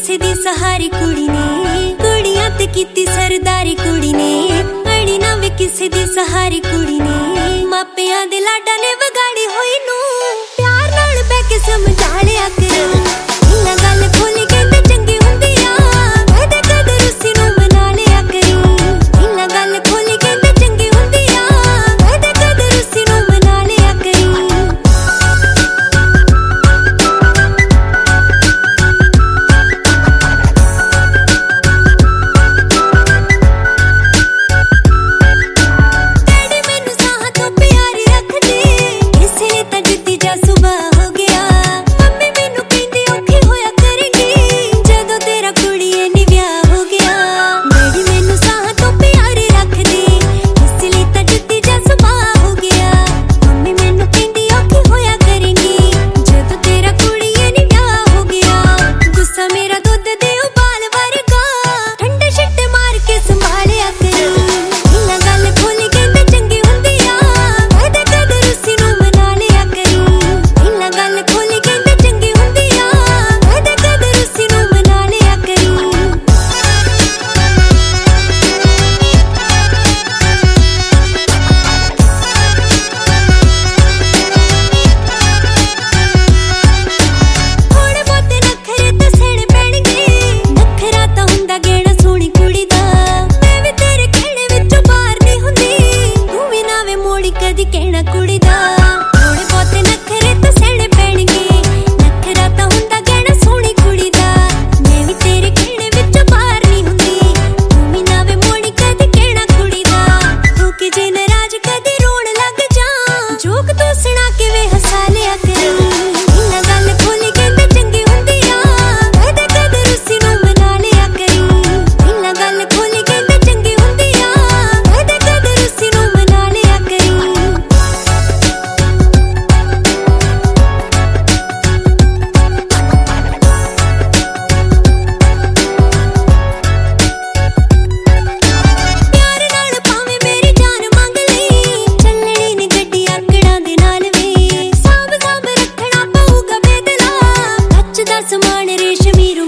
किसे दी सहारी कुड़ी ने, कुड़ियां ते कीती सरदारी कुड़ी ने, अड़ी ना वे किसे दी सहारी कुड़ी ने, मापियां दे लाडा ने वगाड़ी होई नू, प्यार नाल बैठ के समझा लिया करो, इन्ना गल खोली कहंदे चंगी हुंदी आ, कदे कदे रुसी नू मना लिया करी, इन्ना गल खोली कहंदे चंगी हुंदी आ, कदे कदे रुसी नू मना लिया करी। कहना कुड़ी दा थोड़े बहुते नखरे ते सहने पैणगे, नखरा तां हुंदा कहना सोहणी कुड़ी दा, मैं भी तेरे कहने विच बाहर नहीं हुंदी, तू भी ना वे मोड़ी कदी कहना कुड़ी दा, हो के जे नाराज कदी रोण लग जा, जोक तू सुना के वे हसा लिया कर, इन्ना गल खोली कहंदे चंगी हुंदी आ, कदे कदे रुसी नू मना लिया करी, इन्ना गल खोली कहंदे चंगी हुंदी आ, कदे कदे रुसी नू मना लिया करी। समान रेशमी